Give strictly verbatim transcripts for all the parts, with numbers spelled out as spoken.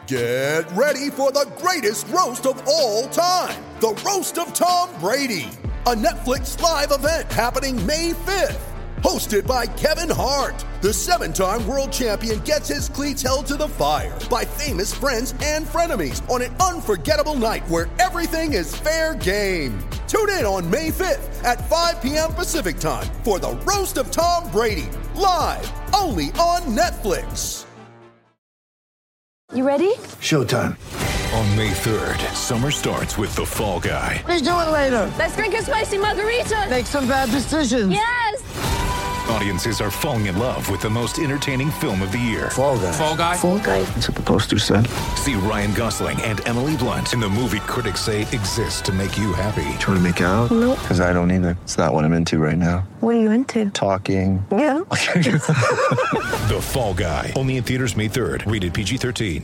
Get ready for the greatest roast of all time, the Roast of Tom Brady, a Netflix live event happening May fifth. Hosted by Kevin Hart, the seven-time world champion gets his cleats held to the fire by famous friends and frenemies on an unforgettable night where everything is fair game. Tune in on May fifth at five p.m. Pacific time for the Roast of Tom Brady, live only on Netflix. You ready? Showtime. On May third, summer starts with The Fall Guy. Let's do it later. Let's drink a spicy margarita. Make some bad decisions. Yes! Audiences are falling in love with the most entertaining film of the year. Fall Guy. Fall Guy? Fall Guy. That's what the poster said. See Ryan Gosling and Emily Blunt in the movie critics say exists to make you happy. Trying to make it out? Nope. Because I don't either. It's not what I'm into right now. What are you into? Talking. Yeah. The Fall Guy. Only in theaters May third. Rated P G thirteen.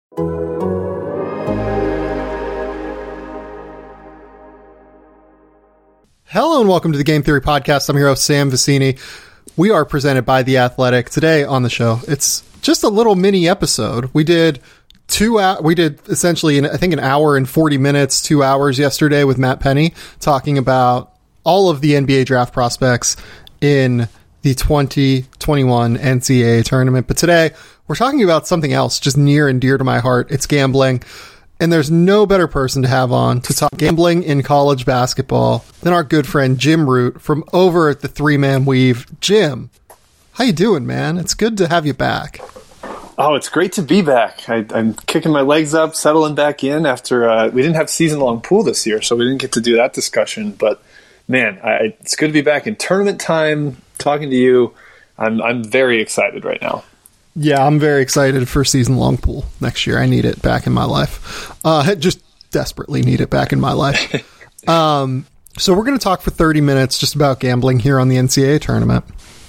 Hello and welcome to the Game Theory Podcast. I'm your host, Sam Vicini. We are presented by The Athletic. Today on the show, it's just a little mini episode. We did two, uh, we did essentially, I think, an hour and forty minutes, two hours yesterday with Matt Penny, talking about all of the N B A draft prospects in the twenty twenty-one N C double A tournament. But today, we're talking about something else just near and dear to my heart. It's gambling. And there's no better person to have on to talk gambling in college basketball than our good friend Jim Root from over at the Three Man Weave. Jim, how you doing, man? It's good to have you back. Oh, it's great to be back. I, I'm kicking my legs up, settling back in after uh, we didn't have season-long pool this year, so we didn't get to do that discussion. But, man, I, it's good to be back in tournament time, talking to you. I'm I'm very excited right now. Yeah, I'm very excited for season-long pool next year. I need it back in my life. Uh, I just desperately need it back in my life. um, so we're going to talk for thirty minutes just about gambling here on the N C double A tournament.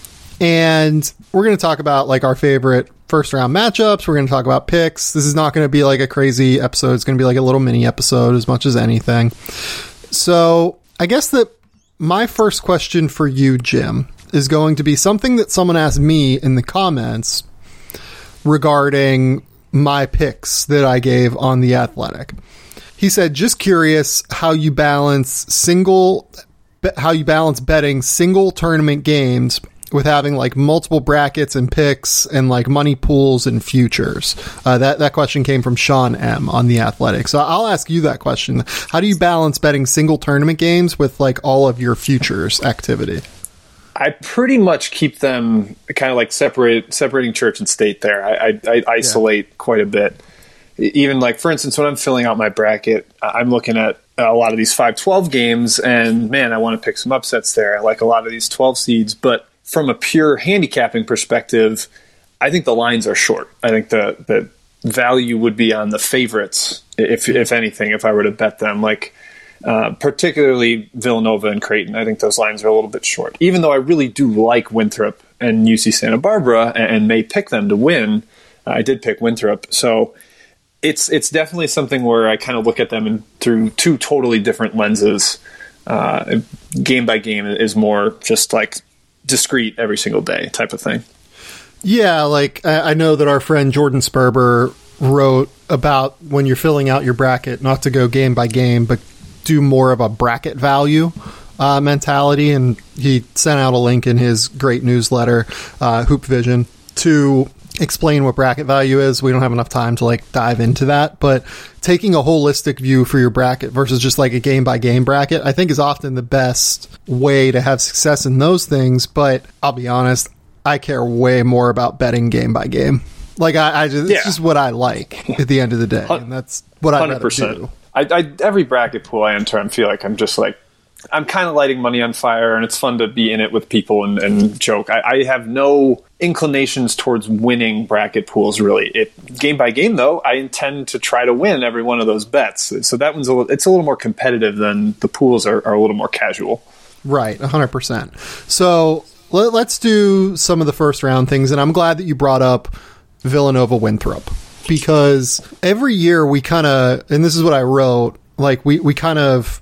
And we're going to talk about like our favorite first-round matchups. We're going to talk about picks. This is not going to be like a crazy episode. It's going to be like a little mini episode as much as anything. So I guess that my first question for you, Jim, is going to be something that someone asked me in the comments regarding my picks that I gave on The Athletic. He said, just curious how you balance single, how you balance betting single tournament games with having like multiple brackets and picks and like money pools and futures. Uh, that, that question came from Sean M on The Athletic. So I'll ask you that question. How do you balance betting single tournament games with like all of your futures activity? I pretty much keep them kind of like separate, separating church and state there. I, I, I isolate yeah. quite a bit. Even like, for instance, when I'm filling out my bracket, I'm looking at a lot of these five twelve games, and man, I want to pick some upsets there. I like a lot of these twelve seeds, but from a pure handicapping perspective, I think the lines are short. I think the, the value would be on the favorites, if if anything, if I were to bet them. Like, Uh, particularly Villanova and Creighton. I think those lines are a little bit short. Even though I really do like Winthrop and U C Santa Barbara and, and may pick them to win, uh, I did pick Winthrop. So it's it's definitely something where I kind of look at them in, through two totally different lenses. Uh, game by game is more just like discrete every single day type of thing. Yeah, like I, I know that our friend Jordan Sperber wrote about when you're filling out your bracket, not to go game by game, but do more of a bracket value uh, mentality, and he sent out a link in his great newsletter, uh, Hoop Vision, to explain what bracket value is. We don't have enough time to like dive into that, but taking a holistic view for your bracket versus just like a game by game bracket, I think is often the best way to have success in those things. But I'll be honest, I care way more about betting game by game. Like I, I just, yeah. it's just what I like at the end of the day, and that's what I'd rather do. I, I, every bracket pool I enter, I feel like I'm just like, I'm kind of lighting money on fire, and it's fun to be in it with people and, and joke. I, I have no inclinations towards winning bracket pools, really. It, game by game, though, I intend to try to win every one of those bets. So that one's a little, it's a little more competitive than the pools are, are a little more casual. Right, one hundred percent. So let, let's do some of the first round things, and I'm glad that you brought up Villanova Winthrop. Because every year we kind of, and this is what I wrote, like we, we kind of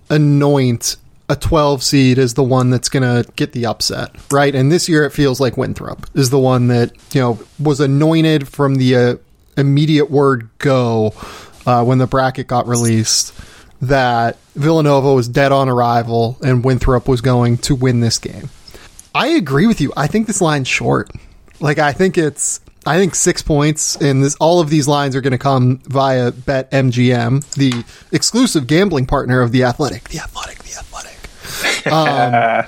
anoint a twelve seed as the one that's going to get the upset, right? And this year it feels like Winthrop is the one that, you know, was anointed from the uh, immediate word go uh, when the bracket got released that Villanova was dead on arrival and Winthrop was going to win this game. I agree with you. I think this line's short. Like, I think it's, I think six points, and this, all of these lines are going to come via BetMGM, the exclusive gambling partner of The Athletic. The Athletic, The Athletic. Um,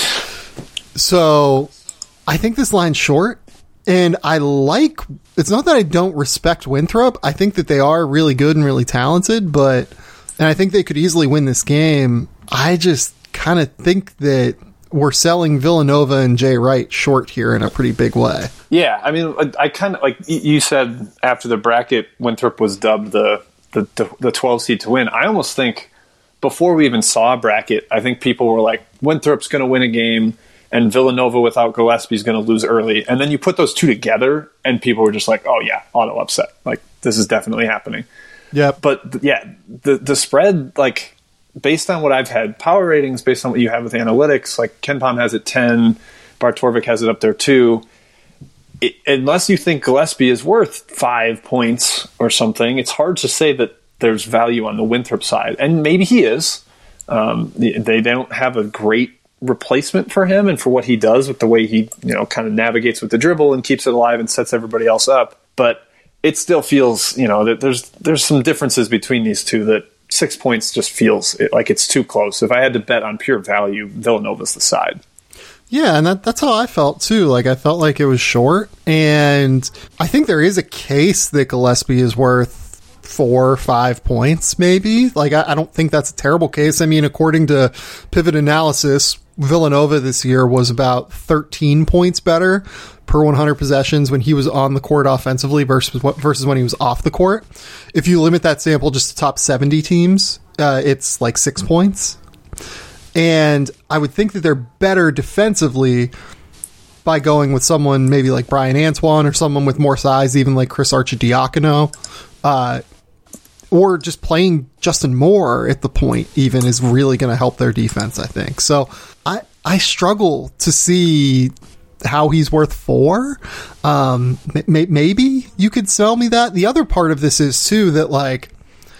so, I think this line's short, and I like, it's not that I don't respect Winthrop. I think that they are really good and really talented, but, and I think they could easily win this game. I just kind of think that we're selling Villanova and Jay Wright short here in a pretty big way. Yeah, I mean, I, I kind of, like you said, after the bracket, Winthrop was dubbed the, the, the, the twelve seed to win. I almost think before we even saw a bracket, I think people were like, Winthrop's going to win a game, and Villanova without Gillespie is going to lose early. And then you put those two together, and people were just like, oh, yeah, auto upset. Like, this is definitely happening. Yeah. But, yeah, the the spread, like, based on what I've had, power ratings, based on what you have with analytics, like KenPom has it ten, Bartorvik has it up there too. It, unless you think Gillespie is worth five points or something, it's hard to say that there's value on the Winthrop side. And maybe he is. Um, they don't have a great replacement for him and for what he does with the way he, you know, kind of navigates with the dribble and keeps it alive and sets everybody else up. But it still feels, you know, that there's there's some differences between these two that six points just feels like it's too close. If I had to bet on pure value, Villanova's the side. Yeah, and that, that's how I felt too. Like, I felt like it was short, and I think there is a case that Gillespie is worth four or five points, maybe. Like, I, I don't think that's a terrible case. I mean, according to Pivot Analysis, Villanova this year was about thirteen points better per one hundred possessions when he was on the court offensively versus versus when he was off the court. If you limit that sample just to top seventy teams, uh, it's like six points. And I would think that they're better defensively by going with someone maybe like Brian Antoine or someone with more size, even like Chris Arcidiacono, uh, or just playing Justin Moore at the point even is really going to help their defense, I think. So I, I struggle to see how he's worth four. Um, may, maybe you could sell me that. The other part of this is too that, like,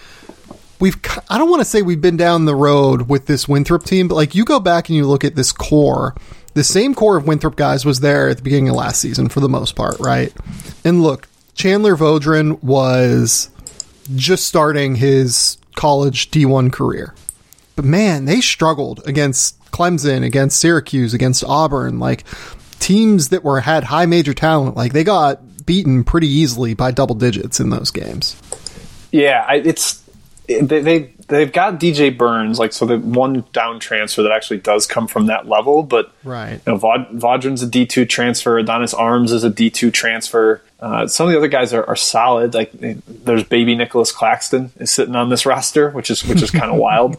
we've, I don't want to say we've been down the road with this Winthrop team, but like, you go back and you look at this core, the same core of Winthrop guys was there at the beginning of last season for the most part, right? And look, Chandler Vaudrin was just starting his college D one career, but man, they struggled against Clemson, against Syracuse, against Auburn, like teams that were had high major talent. Like, they got beaten pretty easily by double digits in those games. Yeah, I, it's they, they they've got D J Burns, like, so the one down transfer that actually does come from that level, but right, you know, Vaud, Vaudrin's a D two transfer, Adonis Arms is a D two transfer. Uh, some of the other guys are, are solid. Like, there's baby Nicholas Claxton is sitting on this roster, which is which is kind of wild.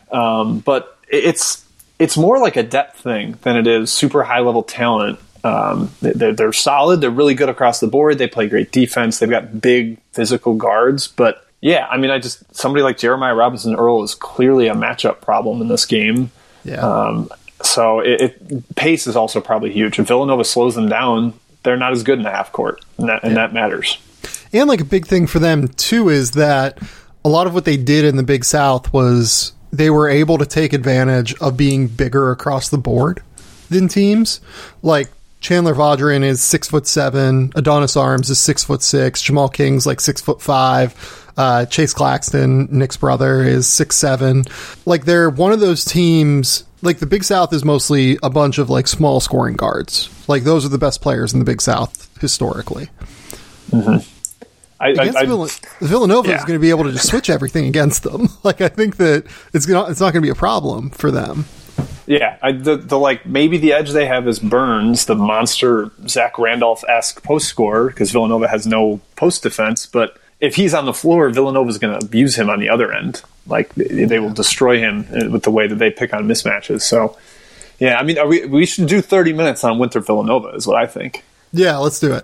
Um, but it's it's more like a depth thing than it is super high level talent. Um, they're, they're solid. They're really good across the board. They play great defense. They've got big physical guards, but yeah, I mean, I just, somebody like Jeremiah Robinson Earl is clearly a matchup problem in this game. Yeah. Um, so it, it pace is also probably huge. If Villanova slows them down, they're not as good in the half court, and that, and yeah. that matters. And like a big thing for them too is that a lot of what they did in the Big South was they were able to take advantage of being bigger across the board than teams. Like, Chandler Vaudrin is six foot seven, Adonis Arms is six foot six, Jamal King's like six foot five. Uh, Chase Claxton, Nick's brother, is six seven. Like, they're one of those teams, like, the Big South is mostly a bunch of, like, small scoring guards. Like, those are the best players in the Big South, historically. Mm-hmm. I, against I, I, Vill- Villanova yeah. is going to be able to just switch everything against them. Like, I think that it's, gonna, it's not going to be a problem for them. Yeah, I, the, the, like, maybe the edge they have is Burns, the monster Zach Randolph-esque post scorer, because Villanova has no post defense, but if he's on the floor, Villanova's going to abuse him on the other end. Like, they will destroy him with the way that they pick on mismatches. So, yeah, I mean, are we we should do thirty minutes on Winthrop Villanova is what I think. Yeah, let's do it.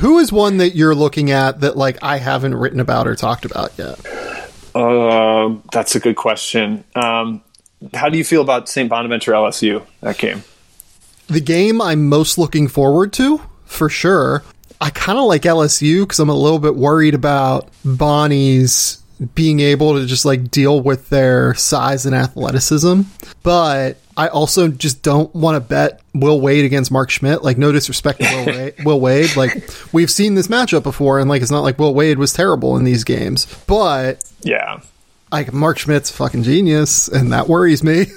Who is one that you're looking at that like I haven't written about or talked about yet? Uh, that's a good question. Um, how do you feel about Saint Bonaventure L S U, that game? The game I'm most looking forward to, for sure. I kind of like L S U because I'm a little bit worried about Bonnie's being able to just like deal with their size and athleticism. But I also just don't want to bet Will Wade against Mark Schmidt. Like, no disrespect to Will Wade. Will Wade. Like, we've seen this matchup before, and like it's not like Will Wade was terrible in these games. But yeah, like Mark Schmidt's a fucking genius, and that worries me.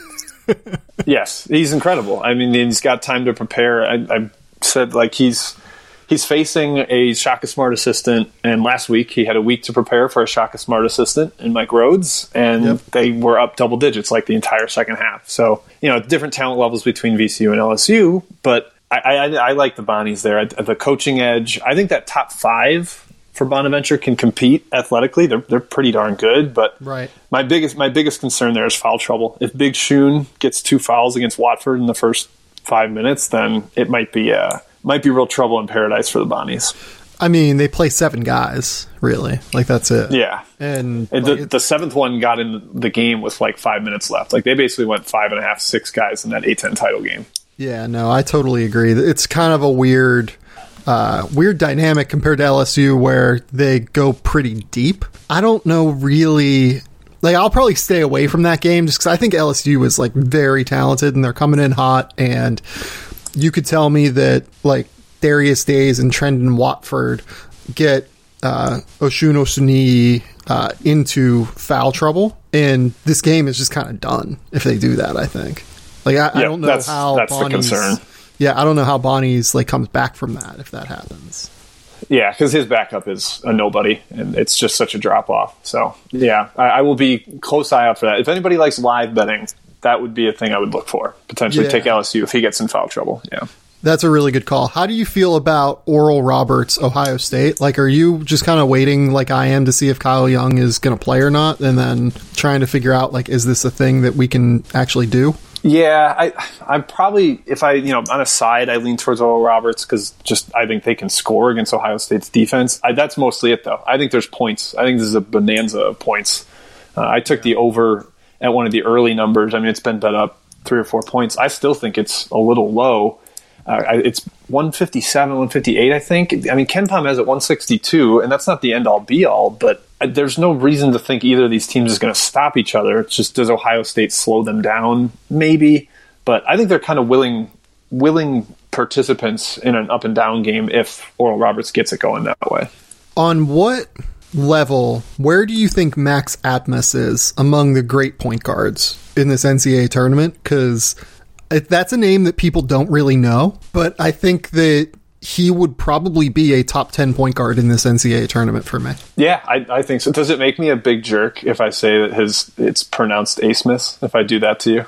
Yes, he's incredible. I mean, he's got time to prepare. I, I said like he's he's facing a Shaka Smart assistant, and last week he had a week to prepare for a Shaka Smart assistant in Mike Rhodes, and yep. they were up double digits like the entire second half. So, you know, different talent levels between V C U and L S U, but I, I, I like the Bonnies there. The coaching edge, I think that top five for Bonaventure can compete athletically. They're they're pretty darn good, but right. my biggest my biggest concern there is foul trouble. If Big Shun gets two fouls against Watford in the first five minutes, then it might be uh, might be real trouble in paradise for the Bonnies. I mean, they play seven guys, really. Like, that's it. Yeah. And, and like, the, the seventh one got in the game with like five minutes left. Like, they basically went five and a half, six guys in that A ten title game. Yeah, no, I totally agree. It's kind of a weird... Uh, weird dynamic compared to L S U where they go pretty deep. I don't know really... Like, I'll probably stay away from that game just because I think L S U is, like, very talented and they're coming in hot. And you could tell me that, like, Darius Days and Trendon Watford get uh, Oshun Osuni uh, into foul trouble. And this game is just kind of done if they do that, I think. Like, I, yep, I don't know that's, how that's Bonnie's... the concern. Yeah, I don't know how Bonnie's like comes back from that if that happens. Yeah, because his backup is a nobody, and it's just such a drop off. So yeah, I, I will be close eye out for that. If anybody likes live betting, that would be a thing I would look for. Potentially yeah. take L S U if he gets in foul trouble. Yeah, that's a really good call. How do you feel about Oral Roberts, Ohio State? Like, are you just kind of waiting, like I am, to see if Kyle Young is going to play or not, and then trying to figure out like, is this a thing that we can actually do? Yeah, I, I'm probably, if I, you know, on a side, I lean towards Oral Roberts because just I think they can score against Ohio State's defense. I, that's mostly it, though. I think there's points. I think this is a bonanza of points. Uh, I took the over at one of the early numbers. I mean, it's been bet up three or four points. I still think it's a little low. Uh, I, it's one fifty-seven, one fifty-eight, I think. I mean, KenPom has it one sixty-two, and that's not the end-all, be-all, but there's no reason to think either of these teams is going to stop each other. It's just, does Ohio State slow them down? Maybe. But I think they're kind of willing willing participants in an up-and-down game if Oral Roberts gets it going that way. On what level, where do you think Max Atmas is among the great point guards in this N C double A tournament? Because that's a name that people don't really know, but I think that he would probably be a top ten point guard in this N C double A tournament for me. Yeah, I, I think so. Does it make me a big jerk if I say that his it's pronounced Asmus, if I do that to you?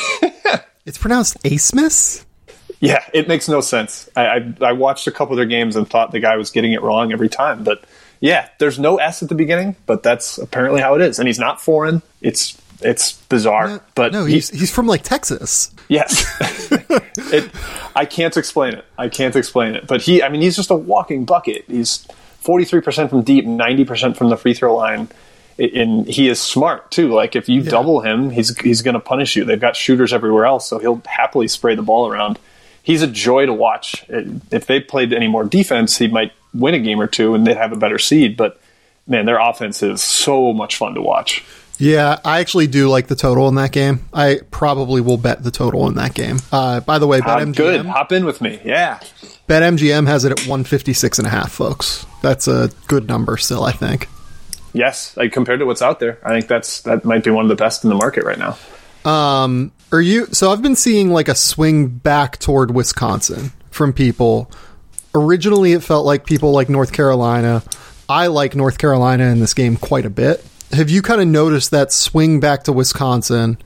It's pronounced Asmus? Yeah, it makes no sense. I, I I watched a couple of their games and thought the guy was getting it wrong every time. But yeah, there's no S at the beginning, but that's apparently how it is. And he's not foreign. It's it's bizarre. No, but no, he's he, he's from like Texas. Yes. it, I can't explain it. I can't explain it. But he, I mean, he's just a walking bucket. He's forty-three percent from deep, ninety percent from the free throw line. And he is smart too. Like if you yeah. double him, he's he's going to punish you. They've got shooters everywhere else, so he'll happily spray the ball around. He's a joy to watch. If they played any more defense, he might win a game or two and they'd have a better seed. But man, their offense is so much fun to watch. Yeah, I actually do like the total in that game. I probably will bet the total in that game. Uh, by the way, BetMGM. Uh, good. Hop in with me. Yeah. BetMGM has it at one fifty-six and a half, folks. That's a good number still, I think. Yes, like compared to what's out there, I think that's that might be one of the best in the market right now. Um, are you? So I've been seeing like a swing back toward Wisconsin from people. Originally, it felt like people like North Carolina. I like North Carolina in this game quite a bit. Have you kind of noticed that swing back to Wisconsin?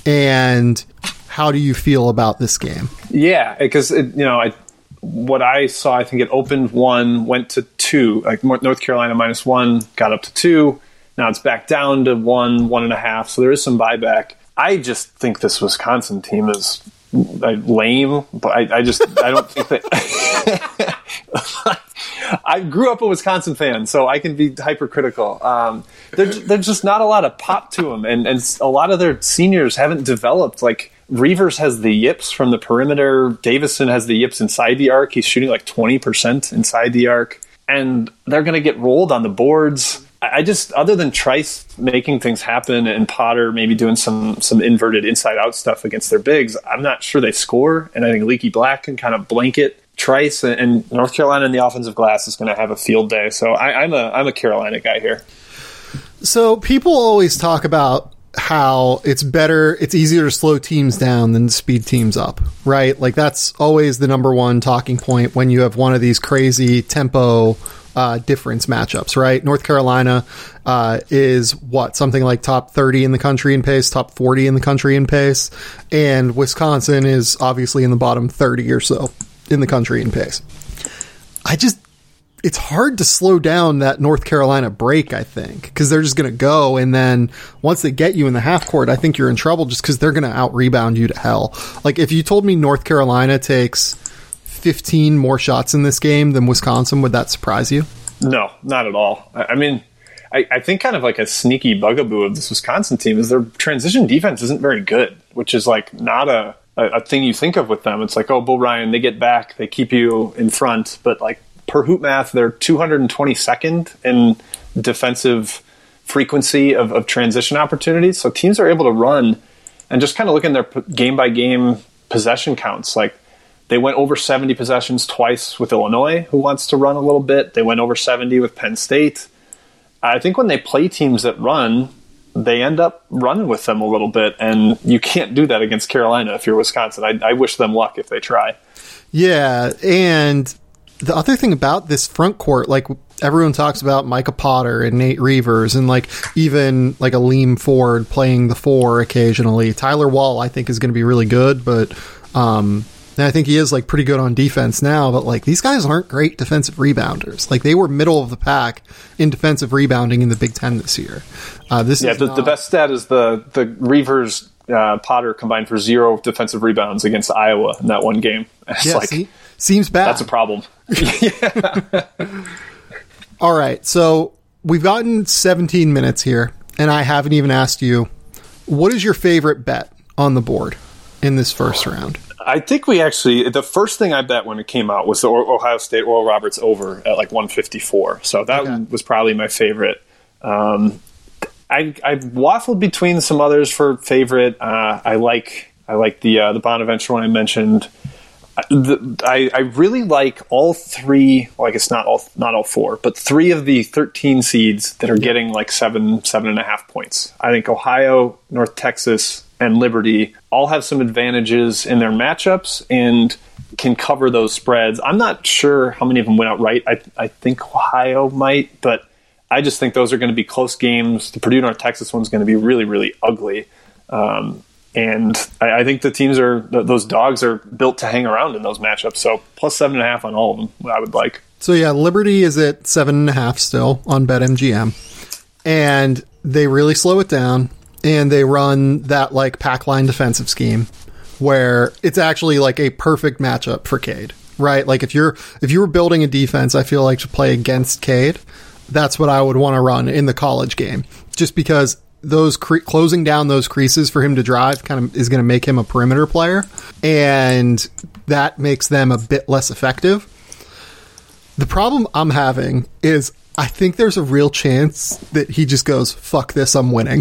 And how do you feel about this game? Yeah, because you know, I, what I saw, I think it opened one, went to two. Like North Carolina minus one, got up to two. Now it's back down to one, one and a half. So there is some buyback. I just think this Wisconsin team is lame, but I, I just I don't think that. I grew up a Wisconsin fan, so I can be hypercritical. Um, there's, there's just not a lot of pop to them, and, and a lot of their seniors haven't developed. Like, Reavers has the yips from the perimeter. Davison has the yips inside the arc. He's shooting like twenty percent inside the arc, and they're going to get rolled on the boards. I just, other than Trice making things happen and Potter maybe doing some some inverted inside-out stuff against their bigs, I'm not sure they score, and I think Leaky Black can kind of blanket Trice, and North Carolina in the offensive glass is going to have a field day. So I, I'm a I'm a Carolina guy here. So people always talk about how it's better, it's easier to slow teams down than speed teams up, right? Like, that's always the number one talking point when you have one of these crazy tempo Uh, difference matchups, right? North Carolina uh, is what, something like top thirty in the country in pace, top forty in the country in pace, and Wisconsin is obviously in the bottom thirty or so in the country in pace. I just, it's hard to slow down that North Carolina break, I think, because they're just going to go, and then once they get you in the half court, I think you're in trouble just because they're going to out rebound you to hell. Like, if you told me North Carolina takes fifteen more shots in this game than Wisconsin, would that surprise you? No, not at all. I mean, I, I think kind of like a sneaky bugaboo of this Wisconsin team is their transition defense isn't very good, which is like not a, a, a thing you think of with them. It's like, oh, Bo Ryan, they get back, they keep you in front, but like per hoop math, they're two hundred twenty-second in defensive frequency of, of transition opportunities. So teams are able to run and just kind of look in their game by game possession counts. Like, they went over seventy possessions twice with Illinois, who wants to run a little bit. They went over seventy with Penn State. I think when they play teams that run, they end up running with them a little bit, and you can't do that against Carolina if you're Wisconsin. I, I wish them luck if they try. Yeah, and the other thing about this front court, like, everyone talks about Micah Potter and Nate Reavers, and like even like a Liam Ford playing the four occasionally. Tyler Wall, I think, is going to be really good, but um, and I think he is like pretty good on defense now, but like these guys aren't great defensive rebounders. Like, they were middle of the pack in defensive rebounding in the Big Ten this year. Uh, this yeah, is the, not- the best stat is the the Reavers uh, Potter combined for zero defensive rebounds against Iowa in that one game. It's yeah, like, see? Seems bad. That's a problem. All right, so we've gotten seventeen minutes here, and I haven't even asked you, what is your favorite bet on the board in this first round? I think we actually, the first thing I bet when it came out was the Ohio State Oral Roberts over at like one fifty-four. So that Okay. was probably my favorite. Um, I, I've waffled between some others for favorite. Uh, I like I like the uh, the Bonaventure one I mentioned. The, I, I really like all three. Well, I guess not all not all four, but three of the thirteen seeds that are getting like seven seven and a half points. I think Ohio, North Texas, and Liberty all have some advantages in their matchups and can cover those spreads. I'm not sure how many of them went out right. I I think Ohio might, but I just think those are going to be close games. The Purdue North Texas one's going to be really really ugly. Um, And I, I think the teams are, those dogs are built to hang around in those matchups. So plus seven and a half on all of them, I would like. So yeah, Liberty is at seven and a half still on BetMGM. And they really slow it down. And they run that like pack line defensive scheme where it's actually like a perfect matchup for Cade, right? Like if you're, if you were building a defense, I feel like to play against Cade, that's what I would want to run in the college game. Just because those cre- closing down those creases for him to drive kind of is going to make him a perimeter player, and that makes them a bit less effective. The problem I'm having is I think there's a real chance that he just goes, fuck this, I'm winning.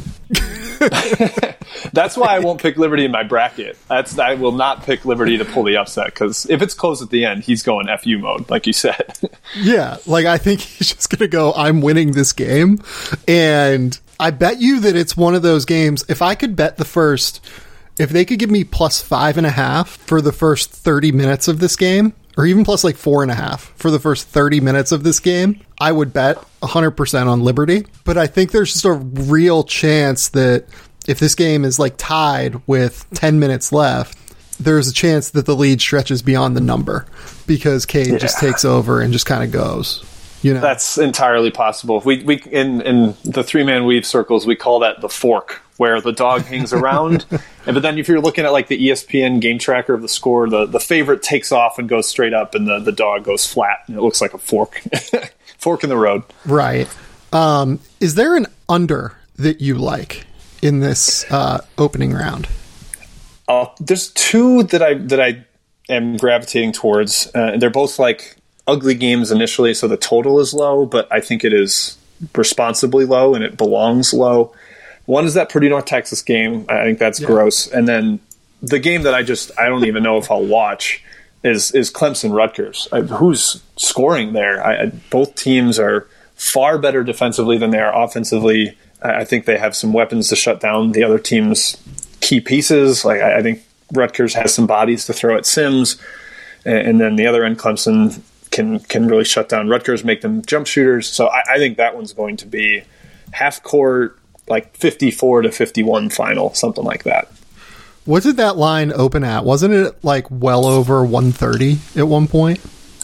That's why I won't pick Liberty in my bracket. That's I will not pick Liberty to pull the upset, because if it's close at the end, he's going F U mode, like you said. Yeah, like I think he's just going to go, I'm winning this game. And I bet you that it's one of those games, if I could bet the first, if they could give me plus five and a half for the first thirty minutes of this game, or even plus like four and a half for the first thirty minutes of this game, I would bet one hundred percent on Liberty. But I think there's just a real chance that if this game is like tied with ten minutes left, there's a chance that the lead stretches beyond the number because Cade yeah. just takes over and just kind of goes. You know? That's entirely possible. We we in in the three man weave circles, we call that the fork where the dog hangs around. And, but then if you're looking at like the E S P N game tracker of the score, the, the favorite takes off and goes straight up, and the, the dog goes flat, and it looks like a fork. Fork in the road. Right. Um, is there an under that you like in this uh, opening round? Uh, there's two that I that I am gravitating towards. Uh, they're both like ugly games initially, so the total is low, but I think it is responsibly low and it belongs low. One is that Purdue North Texas game. I think that's yeah. gross. And then the game that I just I don't even know if I'll watch is is Clemson Rutgers. I, who's scoring there? I, I, both teams are far better defensively than they are offensively. I, I think they have some weapons to shut down the other team's key pieces. Like I, I think Rutgers has some bodies to throw at Sims, and, and then the other end, Clemson can can really shut down Rutgers, make them jump shooters. So I, I think that one's going to be half court, like fifty-four to fifty-one final, something like that. What did that line open at? Wasn't it like well over one thirty at one point?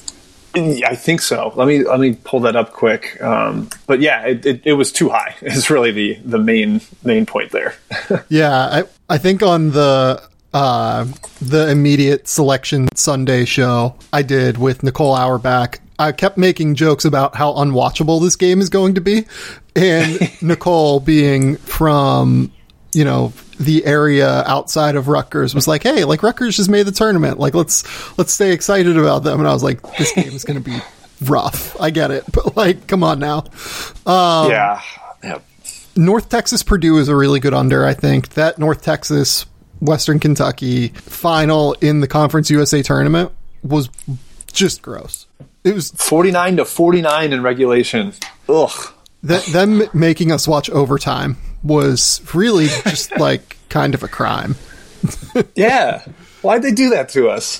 I think so. Let me let me pull that up quick. Um, but yeah, it, it, it was too high. It's really the the main main point there. yeah, I I think on the uh, the immediate selection Sunday show I did with Nicole Auerbach, I kept making jokes about how unwatchable this game is going to be, and Nicole, being from, you know, the area outside of Rutgers, was like, hey, like Rutgers just made the tournament. Like, let's, let's stay excited about them. And I was like, this game is going to be rough. I get it. But like, come on now. Um, yeah. Yep. North Texas Purdue is a really good under. I think that North Texas Western Kentucky final in the Conference U S A tournament was just gross. It was forty-nine to forty-nine in regulation. Ugh. That, them making us watch overtime was really just like kind of a crime. Yeah. Why'd they do that to us?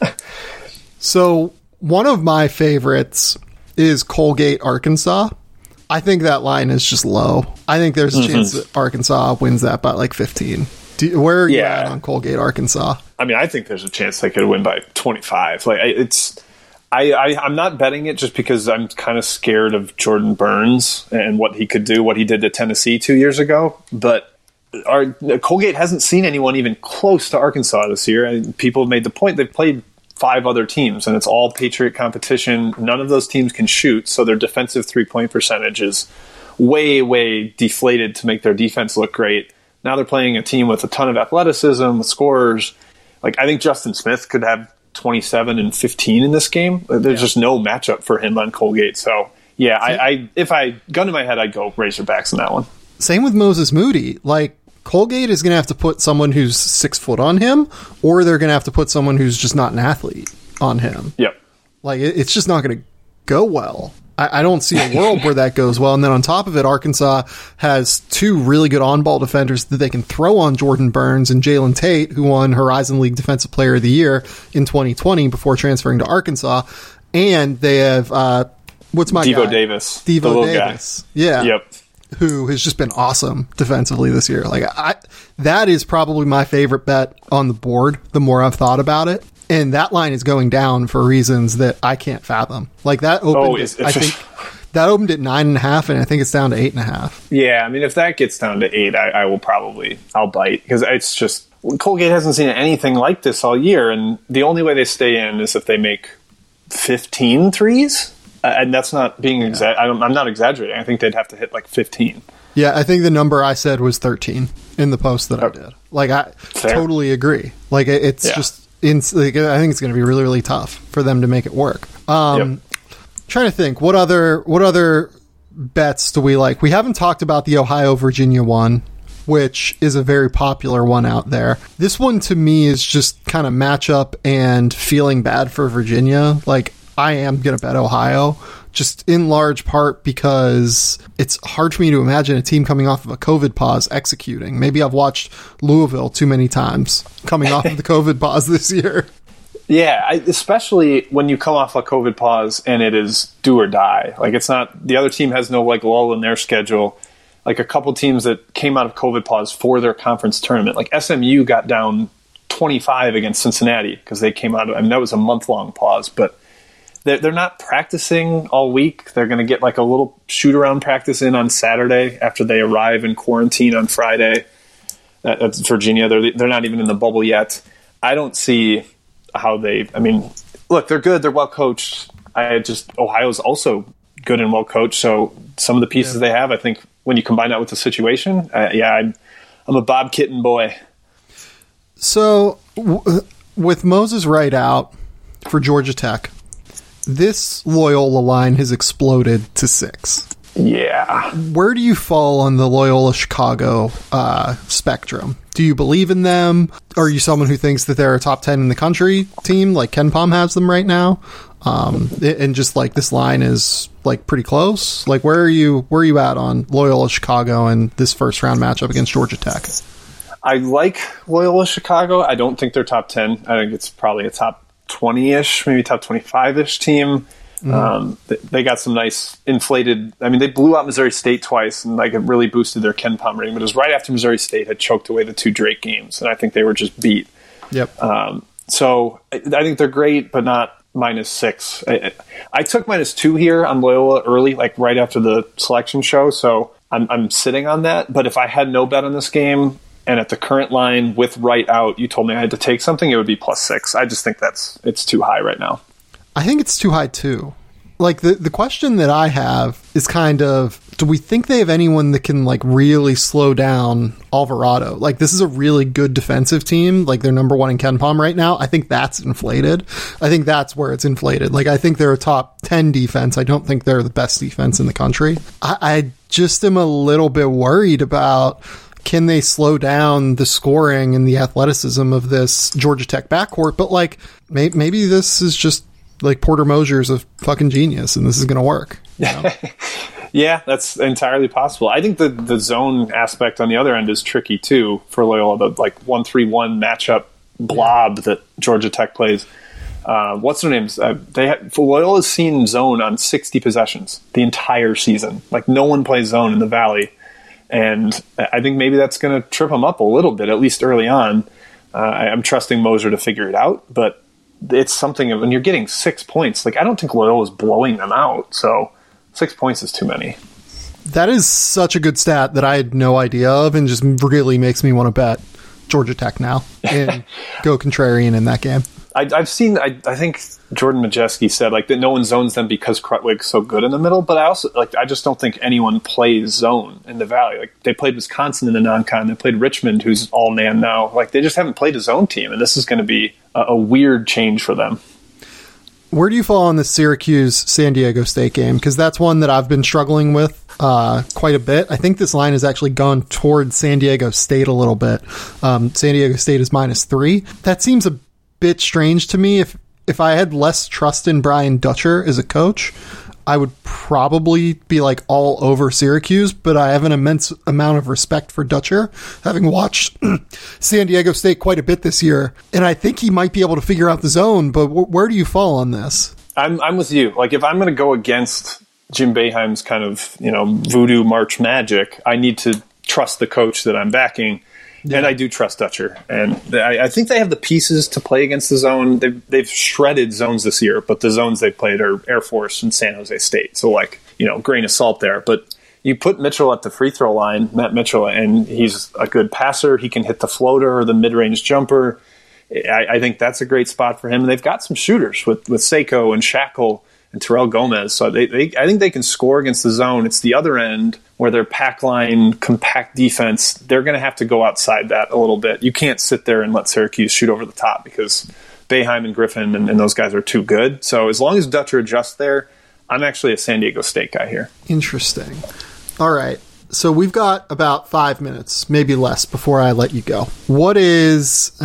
So one of my favorites is Colgate, Arkansas. I think that line is just low. I think there's a mm-hmm. chance that Arkansas wins that by like fifteen. Do, where are you yeah. at on Colgate, Arkansas? I mean, I think there's a chance they could win by twenty-five. Like it's... I, I, I'm not betting it just because I'm kind of scared of Jordan Burns and what he could do, what he did to Tennessee two years ago. But our, Colgate hasn't seen anyone even close to Arkansas this year. And people have made the point they've played five other teams, and it's all Patriot competition. None of those teams can shoot, so their defensive three-point percentage is way, way deflated to make their defense look great. Now they're playing a team with a ton of athleticism, with scorers. Like, I think Justin Smith could have twenty-seven and fifteen in this game. There's yeah. just no matchup for him on Colgate. So yeah, I, I if I gun to my head, I'd go Razorbacks in that one. Same with Moses Moody. Like, Colgate is going to have to put someone who's six foot on him, or they're going to have to put someone who's just not an athlete on him. Yep. Like, it, it's just not going to go well. I, I don't see a world where that goes well. And then on top of it, Arkansas has two really good on-ball defenders that they can throw on Jordan Burns and Jalen Tate, who won Horizon League Defensive Player of the Year in twenty twenty before transferring to Arkansas. And they have, uh, what's my Devo guy? Davis. Devo Davis. Guy. Yeah. Yep. Who has just been awesome defensively this year. Like, I, that is probably my favorite bet on the board, the more I've thought about it. And that line is going down for reasons that I can't fathom. Like, that opened, oh, it's, it's I think that opened at nine and a half, and I think it's down to eight and a half. Yeah, I mean, if that gets down to eight, I, I will probably, I'll bite, because it's just, Colgate hasn't seen anything like this all year, and the only way they stay in is if they make fifteen threes, uh, and that's not being, yeah. exa- I don't, I'm not exaggerating. I think they'd have to hit like fifteen. Yeah, I think the number I said was thirteen in the post that okay. I did. Like, I Fair. totally agree. Like, it, it's yeah. just, in, like, I think it's going to be really, really tough for them to make it work. Um, yep. Trying to think, what other what other bets do we like? We haven't talked about the Ohio-Virginia one, which is a very popular one out there. This one, to me, is just kind of matchup and feeling bad for Virginia. Like, I am going to bet Ohio, just in large part because it's hard for me to imagine a team coming off of a COVID pause executing. Maybe I've watched Louisville too many times coming off of the COVID pause this year. Yeah, I, especially when you come off a COVID pause and it is do or die. Like, it's not, the other team has no like lull in their schedule. Like, a couple teams that came out of COVID pause for their conference tournament, like S M U got down twenty-five against Cincinnati because they came out of, I mean, that was a month long pause, but they're, they're not practicing all week. They're going to get like a little shoot around practice in on Saturday after they arrive in quarantine on Friday. That, that's Virginia. They're they're not even in the bubble yet. I don't see how they. I mean, look, they're good. They're well coached. I just Ohio's also good and well coached. So some of the pieces yeah. they have, I think, when you combine that with the situation, uh, yeah, I'm, I'm a Bob Kitten boy. So w- with Moses Wright out for Georgia Tech, this Loyola line has exploded to six. Yeah. Where do you fall on the Loyola Chicago uh, spectrum? Do you believe in them? Are you someone who thinks that they're a top ten in the country team, like Ken Pom has them right now? Um, and just like this line is like pretty close. Like where are you? Where are you at on Loyola Chicago and this first round matchup against Georgia Tech? I like Loyola Chicago. I don't think they're top ten. I think it's probably a top twenty-ish, maybe top twenty-five-ish team. Mm-hmm. Um, they, they got some nice inflated. I mean, they blew out Missouri State twice, and like it really boosted their Ken Pom rating. But it was right after Missouri State had choked away the two Drake games, and I think they were just beat. Yep. Um, so I, I think they're great, but not minus six. I, I took minus two here on Loyola early, like right after the selection show. So I'm, I'm sitting on that. But if I had no bet on this game, and at the current line with Wright out, you told me I had to take something, it would be plus six. I just think that's it's too high right now. I think it's too high too. Like the, the question that I have is kind of, do we think they have anyone that can like really slow down Alvarado? Like this is a really good defensive team. Like they're number one in Ken Pom right now. I think that's inflated. I think that's where it's inflated. Like I think they're a top ten defense. I don't think they're the best defense in the country. I, I just am a little bit worried about, can they slow down the scoring and the athleticism of this Georgia Tech backcourt? But like may, maybe this is just like Porter Mosier's a fucking genius and this is going to work. You know? Yeah, that's entirely possible. I think the, the zone aspect on the other end is tricky too for Loyola, the like one three one matchup blob that Georgia Tech plays. Uh, what's their names? Uh, they have, Loyola's seen zone on sixty possessions the entire season. Like no one plays zone in the Valley. And I think maybe that's going to trip them up a little bit, at least early on. Uh, I'm trusting Moser to figure it out, but it's something when you're getting six points. Like I don't think Loyola's blowing them out, so six points is too many. That is such a good stat that I had no idea of, and just really makes me want to bet Georgia Tech now and go contrarian in that game. I, I've seen. I, I think Jordan Majeski said like that no one zones them because Krutwig's so good in the middle. But I also like. I just don't think anyone plays zone in the Valley. Like they played Wisconsin in the non-con. They played Richmond, who's all man now. Like they just haven't played a zone team, and this is going to be a, a weird change for them. Where do you fall on the Syracuse San Diego State game? Because that's one that I've been struggling with uh, quite a bit. I think this line has actually gone towards San Diego State a little bit. Um, San Diego State is minus three. That seems a bit strange to me. If if I had less trust in Brian Dutcher as a coach, I would probably be like all over Syracuse, but I have an immense amount of respect for Dutcher, having watched San Diego State quite a bit this year, and I think he might be able to figure out the zone, but w- where do you fall on this? I'm I'm with you. Like if I'm going to go against Jim Boeheim's kind of, you know, voodoo March magic, I need to trust the coach that I'm backing. Yeah. And I do trust Dutcher, and I, I think they have the pieces to play against the zone. They've, they've shredded zones this year, but the zones they've played are Air Force and San Jose State. So, like, you know, grain of salt there. But you put Mitchell at the free throw line, Matt Mitchell, and he's a good passer. He can hit the floater or the mid-range jumper. I, I think that's a great spot for him. And they've got some shooters with, with Seiko and Shackle and Terrell Gomez. So they, they, I think they can score against the zone. It's the other end where their pack line, compact defense, they're going to have to go outside that a little bit. You can't sit there and let Syracuse shoot over the top because Boeheim and Griffin and, and those guys are too good. So as long as Dutcher adjusts there, I'm actually a San Diego State guy here. Interesting. All right. So we've got about five minutes, maybe less, before I let you go. What is...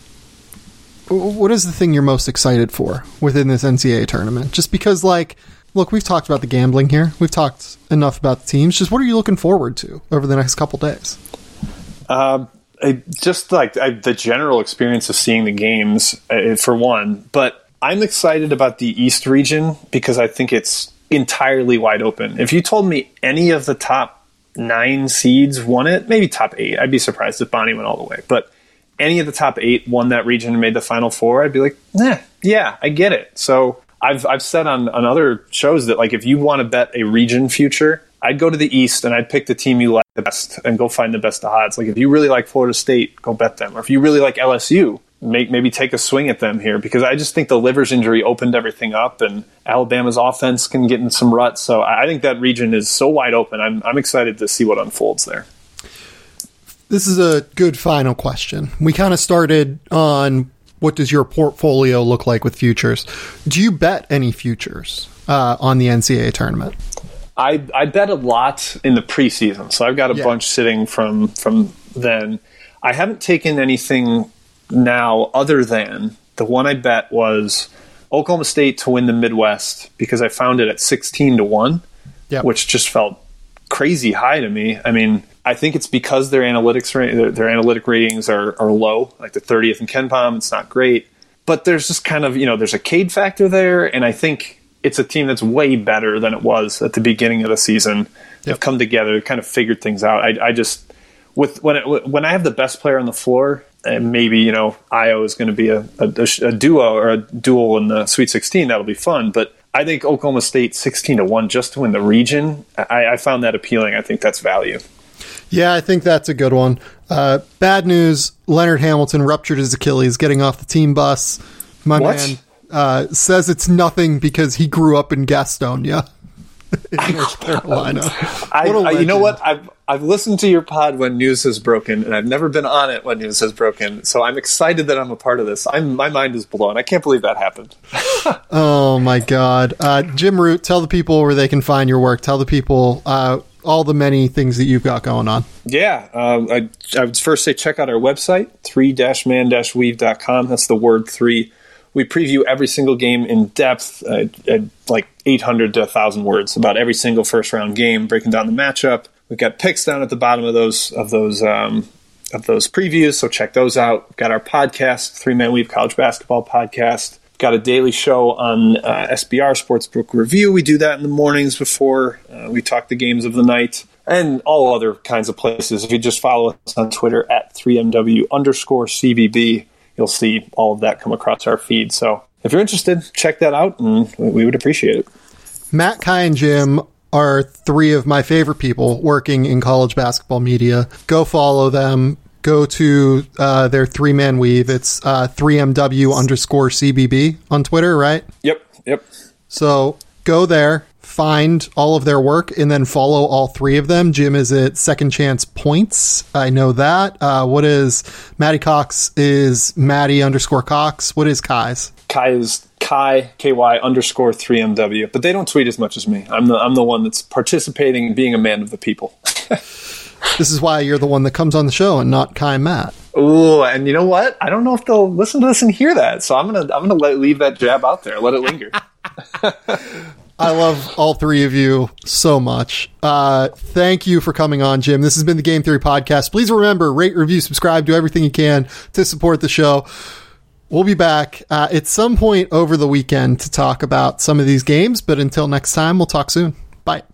What is the thing you're most excited for within this N C double A tournament? Just because, like, look, we've talked about the gambling here. We've talked enough about the teams. Just what are you looking forward to over the next couple days? Uh, I, just like I, the general experience of seeing the games, uh, for one. But I'm excited about the East region because I think it's entirely wide open. If you told me any of the top nine seeds won it, maybe top eight, I'd be surprised if Bonnie went all the way. But any of the top eight won that region and made the Final Four, I'd be like, nah, yeah, I get it. So I've I've said on, on other shows that like if you want to bet a region future, I'd go to the East and I'd pick the team you like the best and go find the best odds. Like if you really like Florida State, go bet them. Or if you really like L S U, make, maybe take a swing at them here, because I just think the Livers injury opened everything up, and Alabama's offense can get in some ruts. So I think that region is so wide open. I'm I'm excited to see what unfolds there. This is a good final question. We kind of started on what does your portfolio look like with futures. Do you bet any futures uh, on the N C double A tournament? I, I bet a lot in the preseason, so I've got a yeah. bunch sitting from from then. I haven't taken anything now other than the one I bet was Oklahoma State to win the Midwest, because I found it at sixteen to one, yep. which just felt crazy high to me. I mean, I think it's because their analytics their, their analytic ratings are, are low, like the thirtieth in KenPom. It's not great, but there's just kind of, you know, there's a Cade factor there, and I think it's a team that's way better than it was at the beginning of the season. Yep. They've come together, kind of figured things out. I, I just with when it, when I have the best player on the floor, and maybe, you know, Io is going to be a, a, a duo or a duel in the Sweet sixteen. That'll be fun. But I think Oklahoma State sixteen to one just to win the region, I, I found that appealing. I think that's value. Yeah, I think that's a good one. Uh, bad news, Leonard Hamilton ruptured his Achilles getting off the team bus. My what? man uh, says it's nothing because he grew up in Gastonia in North Carolina. I, I, you know what? I've I've listened to your pod when news has broken, and I've never been on it when news has broken. So I'm excited that I'm a part of this. I'm my mind is blown. I can't believe that happened. Oh my God, uh, Jim Root, tell the people where they can find your work. Tell the people uh, all the many things that you've got going on. Yeah, um, I I would first say check out our website, three dash man dash weave dot com. That's the word three. We preview every single game in depth, uh, at like eight hundred to one thousand words about every single first round game, breaking down the matchup. We've got picks down at the bottom of those of those um, of those previews, so check those out. We've got our podcast, Three Man Weave College Basketball Podcast. We've got a daily show on uh, S B R Sportsbook Review. We do that in the mornings before uh, we talk the games of the night, and all other kinds of places. If you just follow us on Twitter at three M W underscore C B B, you'll see all of that come across our feed. So if you're interested, check that out, and we would appreciate it. Matt, Kai, and Jim are three of my favorite people working in college basketball media. Go follow them. Go to uh, their three-man weave. It's uh, three M W underscore C B B on Twitter, right? Yep, yep. So go there, find all of their work, and then follow all three of them. Jim is at Second Chance Points. I know that. Uh, what is Maddie Cox is Maddie underscore Cox. What is Kai's? Kai is Kai, K Y underscore three M W. But they don't tweet as much as me. I'm the I'm the one that's participating and being a man of the people. This is why you're the one that comes on the show and not Kai and Matt. Ooh, and you know what? I don't know if they'll listen to this and hear that. So I'm gonna I'm gonna let, leave that jab out there. Let it linger. I love all three of you so much. Uh, thank you for coming on, Jim. This has been the Game Theory Podcast. Please remember, rate, review, subscribe, do everything you can to support the show. We'll be back uh, at some point over the weekend to talk about some of these games, but until next time, we'll talk soon. Bye.